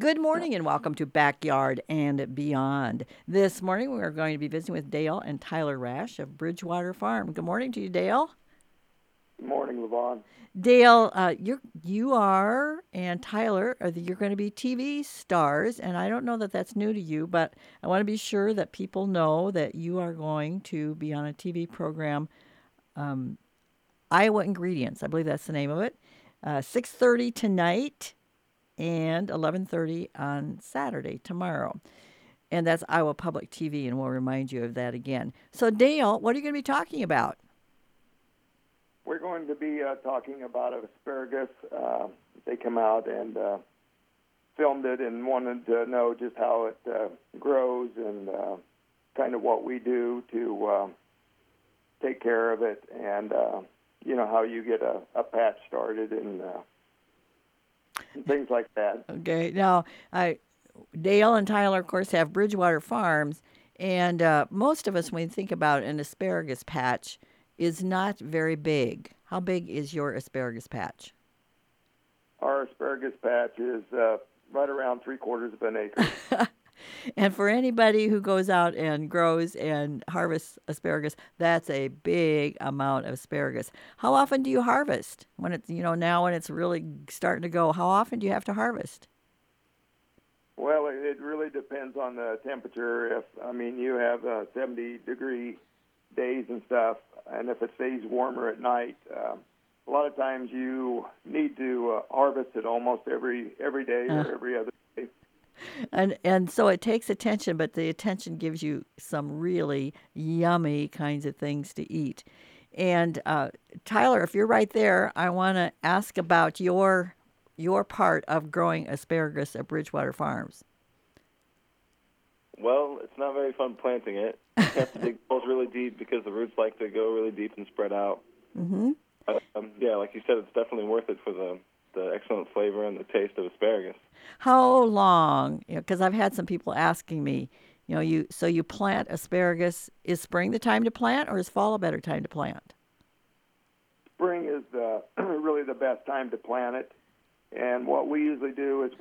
Good morning and welcome to Backyard and Beyond. This morning we are going to be visiting with Dale and Tyler Rash of Bridgewater Farm. Good morning to you, Dale. Good morning, Levon. Dale, you are and Tyler you're going to be TV stars, and I don't know that that's new to you, but I want to be sure that people know that you are going to be on a TV program, Iowa Ingredients. I believe that's the name of it. 6:30 tonight and 11:30 on Saturday, tomorrow. And that's Iowa Public TV, and we'll remind you of that again. So, Dale, what are you going to be talking about? We're going to be talking about asparagus. They come out and filmed it and wanted to know just how it grows and kind of what we do to take care of it and, how you get a patch started and things like that. Okay. Now, Dale and Tyler, of course, have Bridgewater Farms, and most of us, when we think about an asparagus patch, is not very big. How big is your asparagus patch? Our asparagus patch is right around 3/4 of an acre. And for anybody who goes out and grows and harvests asparagus, that's a big amount of asparagus. How often do you harvest? When it's, now when it's really starting to go, how often do you have to harvest? Well, it really depends on the temperature. You have 70-degree days and stuff, and if it stays warmer at night, a lot of times you need to harvest it almost every day or every other day. And so it takes attention, but the attention gives you some really yummy kinds of things to eat. And Tyler, if you're right there, I want to ask about your part of growing asparagus at Bridgewater Farms. Well, it's not very fun planting it. You have to dig holes really deep because the roots like to go really deep and spread out. Mm-hmm. Yeah, like you said, it's definitely worth it for the excellent flavor and the taste of asparagus. How long? Because I've had some people asking me, you plant asparagus. Is spring the time to plant, or is fall a better time to plant? Spring is really the best time to plant it. And what we usually do is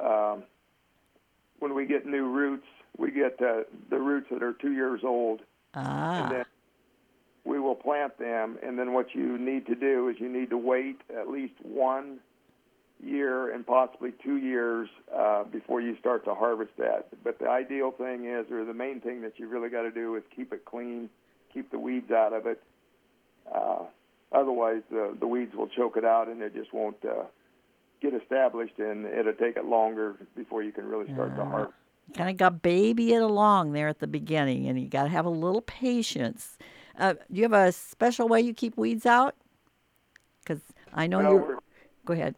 when we get new roots, we get the roots that are 2 years old. And then we will plant them. And then what you need to do is you need to wait at least 1 year and possibly 2 years before you start to harvest that. But the ideal thing is, or the main thing that you really got to do is keep it clean, keep the weeds out of it. Otherwise, the weeds will choke it out and it just won't get established, and it'll take it longer before you can really start to harvest. Kind of got baby it along there at the beginning, and you got to have a little patience. Do you have a special way you keep weeds out? Because I know you're. Go ahead.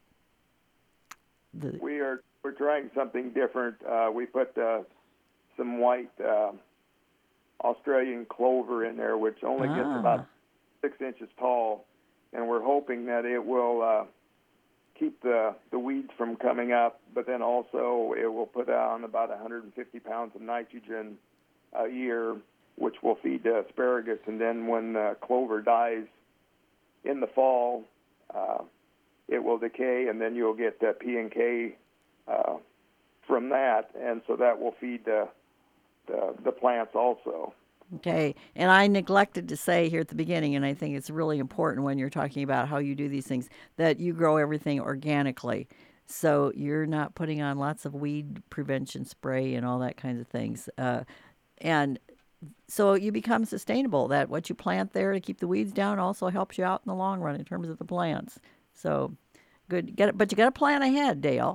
We're trying something different. We put some white Australian clover in there, which only gets about 6 inches tall, and we're hoping that it will keep the weeds from coming up, but then also it will put on about 150 pounds of nitrogen a year, which will feed the asparagus. And then when the clover dies in the fall, it will decay, and then you'll get the P and K from that, and so that will feed the plants also. Okay, and I neglected to say here at the beginning, and I think it's really important when you're talking about how you do these things, that you grow everything organically. So you're not putting on lots of weed prevention spray and all that kinds of things. And so you become sustainable. That what you plant there to keep the weeds down also helps you out in the long run in terms of the plants. So good. But you got to plan ahead, Dale.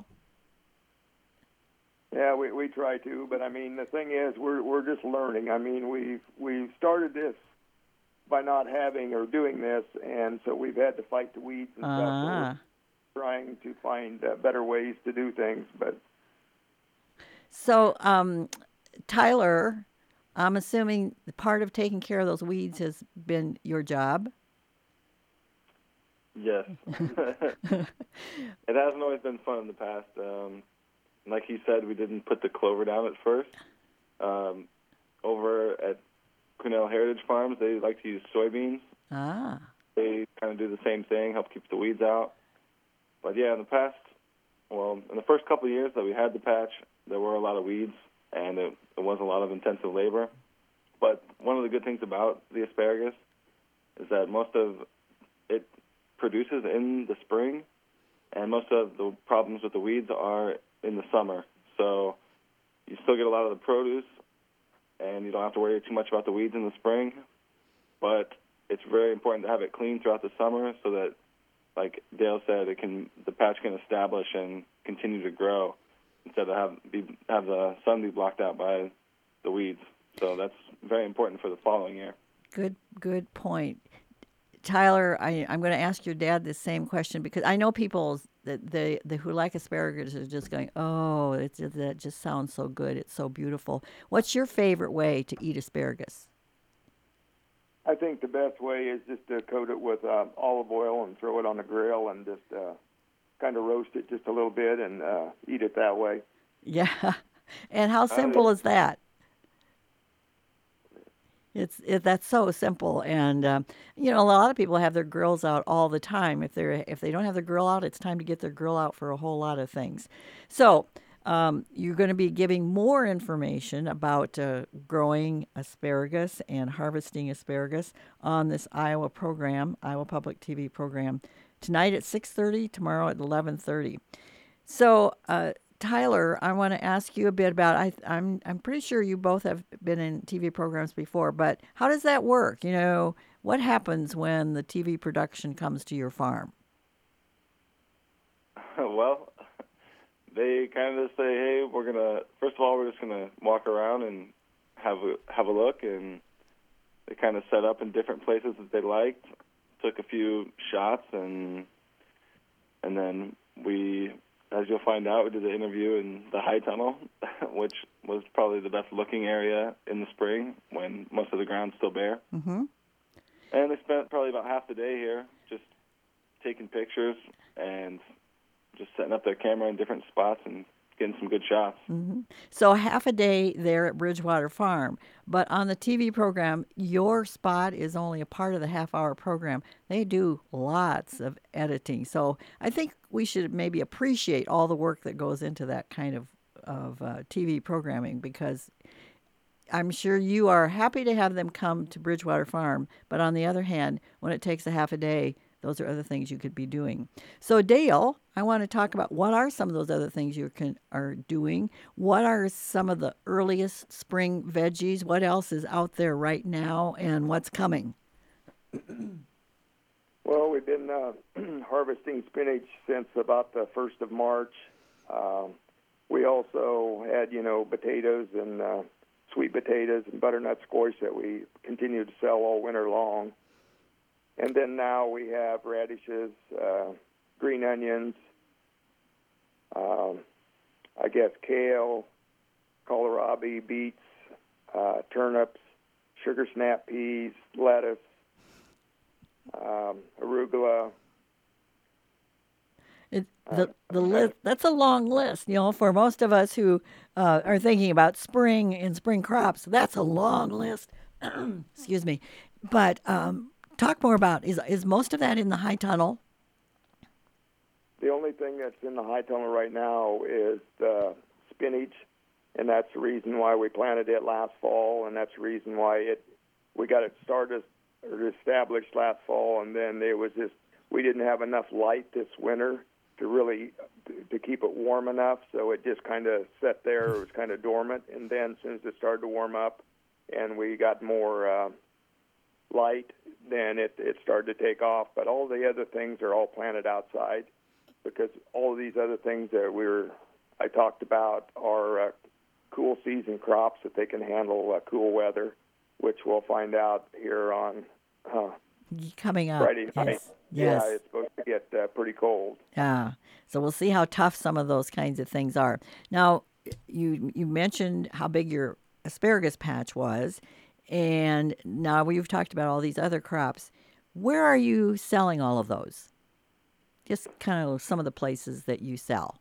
Yeah, we try to, but the thing is, we're just learning. We've started this by not having or doing this, and so we've had to fight the weeds and stuff. So we're trying to find better ways to do things. But so, Tyler, I'm assuming part of taking care of those weeds has been your job. Yes, it hasn't always been fun in the past. Like he said, we didn't put the clover down at first. Over at Quinnell Heritage Farms, they like to use soybeans. They kind of do the same thing, help keep the weeds out. But yeah, in the past Well, in the first couple of years that we had the patch, there were a lot of weeds, and it was a lot of intensive labor. But one of the good things about the asparagus is that most of it produces in the spring, and most of the problems with the weeds are in the summer. So you still get a lot of the produce, and you don't have to worry too much about the weeds in the spring. But it's very important to have it clean throughout the summer so that, like Dale said, the patch can establish and continue to grow instead of have the sun be blocked out by the weeds. So that's very important for the following year. Good point. Tyler, I'm going to ask your dad the same question because I know people that who like asparagus are just going, oh, that just sounds so good. It's so beautiful. What's your favorite way to eat asparagus? I think the best way is just to coat it with olive oil and throw it on the grill and just kind of roast it just a little bit and eat it that way. Yeah. And how simple is that? That's so simple, and a lot of people have their grills out all the time. If they don't have their grill out, it's time to get their grill out for a whole lot of things. So you're going to be giving more information about growing asparagus and harvesting asparagus on this Iowa Public TV program, tonight at 6:30, tomorrow at 11:30. So. Tyler, I want to ask you a bit about. I'm pretty sure you both have been in TV programs before, but how does that work? What happens when the TV production comes to your farm? Well, they kind of say, "Hey, first of all, we're just gonna walk around and have a look," and they kind of set up in different places that they liked, took a few shots, and then we. As you'll find out, we did the interview in the high tunnel, which was probably the best looking area in the spring when most of the ground's still bare. Mm-hmm. And they spent probably about half the day here just taking pictures and just setting up their camera in different spots and getting some good shots. Mm-hmm. So half a day there at Bridgewater Farm. But on the TV program, your spot is only a part of the half-hour program. They do lots of editing. So I think we should maybe appreciate all the work that goes into that kind of TV programming, because I'm sure you are happy to have them come to Bridgewater Farm. But on the other hand, when it takes a half a day, those are other things you could be doing. So, Dale, I want to talk about what are some of those other things you are doing. What are some of the earliest spring veggies? What else is out there right now, and what's coming? Well, we've been harvesting spinach since about the 1st of March. We also had, potatoes and sweet potatoes and butternut squash that we continue to sell all winter long. And then now we have radishes, green onions, kale, kohlrabi, beets, turnips, sugar snap peas, lettuce, arugula. The list, that's a long list, for most of us who are thinking about spring and spring crops. That's a long list. Excuse me. But talk more about, is most of that in the high tunnel? The only thing that's in the high tunnel right now is the spinach, and that's the reason why we planted it last fall, and that's the reason why we got it started or established last fall, and then we didn't have enough light this winter to keep it warm enough, so it just kind of sat there. It was kind of dormant, and then as soon as it started to warm up and we got more light, then it started to take off. But all the other things are all planted outside, because all of these other things that I talked about are cool season crops that they can handle cool weather, which we'll find out here on coming up Friday night. Yes. Yes. Yeah, it's supposed to get pretty cold. Yeah. So we'll see how tough some of those kinds of things are. Now, you mentioned how big your asparagus patch was, and now we've talked about all these other crops. Where are you selling all of those? Just kind of some of the places that you sell.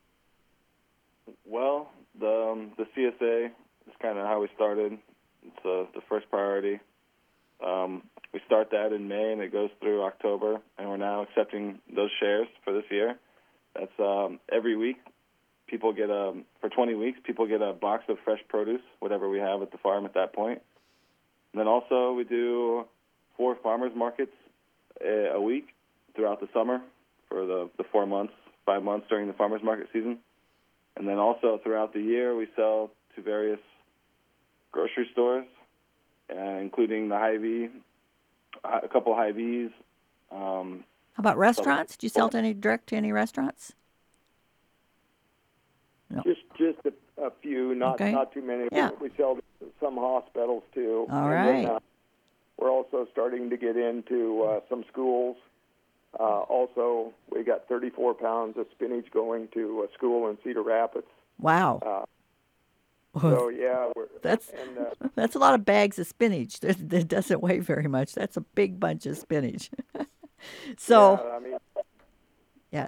Well, the CSA is kind of how we started. It's the first priority. We start that in May, and it goes through October, and we're now accepting those shares for this year. That's every week. People get for 20 weeks. People get a box of fresh produce, whatever we have at the farm at that point. And then also we do 4 farmers markets a week throughout the summer for the 4 months, 5 months during the farmers market season. And then also throughout the year we sell to various grocery stores, including the Hy-Vee, a couple Hy-Vees. How about restaurants? Do you sell direct to any restaurants? No. Just a few, not too many. Yeah. We sell to some hospitals too. All and right. Then, we're also starting to get into some schools. Also, we got 34 pounds of spinach going to a school in Cedar Rapids. Wow. So yeah, that's a lot of bags of spinach. That doesn't weigh very much. That's a big bunch of spinach. So, yeah, I mean, yes.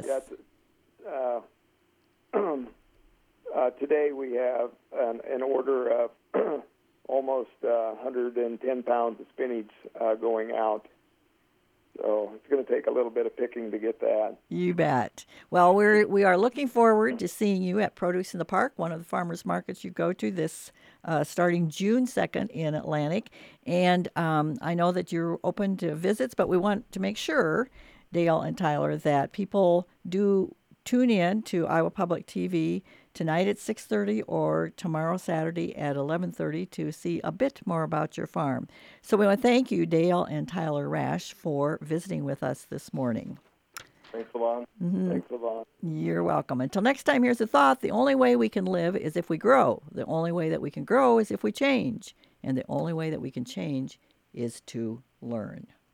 Today we have an order of almost 110 pounds of spinach going out. So it's going to take a little bit of picking to get that. You bet. Well, we are looking forward to seeing you at Produce in the Park, one of the farmers markets you go to this starting June 2nd in Atlantic. And I know that you're open to visits, but we want to make sure, Dale and Tyler, that people do tune in to Iowa Public TV tonight at 6:30 or tomorrow Saturday at 11:30 to see a bit more about your farm. So we want to thank you, Dale and Tyler Rash, for visiting with us this morning. Thanks, Levon. Mm-hmm. Thanks, Levon. You're welcome. Until next time, here's a thought. The only way we can live is if we grow. The only way that we can grow is if we change. And the only way that we can change is to learn.